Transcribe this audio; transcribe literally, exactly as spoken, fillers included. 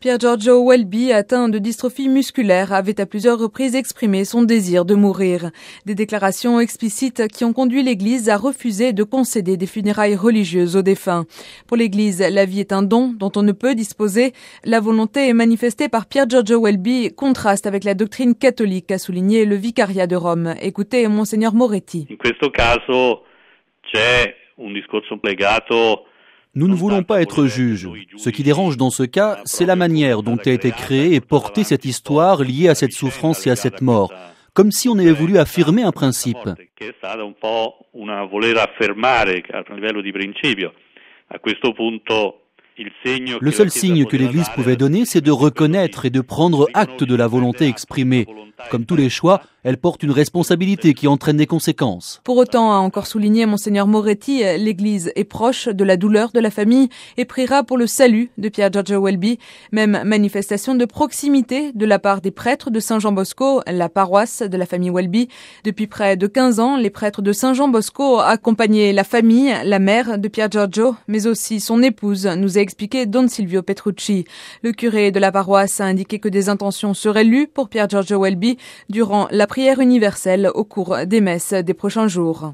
Pier Giorgio Welby, atteint de dystrophie musculaire, avait à plusieurs reprises exprimé son désir de mourir. Des déclarations explicites qui ont conduit l'Église à refuser de concéder des funérailles religieuses aux défunts. Pour l'Église, la vie est un don dont on ne peut disposer. La volonté manifestée par Pier Giorgio Welby contraste avec la doctrine catholique, a souligné le vicariat de Rome. Écoutez Monseigneur Moretti. In questo caso c'è un discorso legato. Nous ne voulons pas être juges. Ce qui dérange dans ce cas, c'est la manière dont a été créée et portée cette histoire liée à cette souffrance et à cette mort, comme si on avait voulu affirmer un principe. Le seul signe que l'Église pouvait donner, c'est de reconnaître et de prendre acte de la volonté exprimée. Comme tous les choix, elle porte une responsabilité qui entraîne des conséquences. Pour autant, a encore souligné Monseigneur Moretti, l'Église est proche de la douleur de la famille et priera pour le salut de Pier Giorgio Welby. Même manifestation de proximité de la part des prêtres de Saint Jean Bosco, la paroisse de la famille Welby. Depuis près de quinze ans, les prêtres de Saint Jean Bosco accompagnaient la famille, la mère de Pier Giorgio, mais aussi son épouse, nous a expliqué Don Silvio Petrucci. Le curé de la paroisse a indiqué que des intentions seraient lues pour Pier Giorgio Welby durant la prière universelle au cours des messes des prochains jours.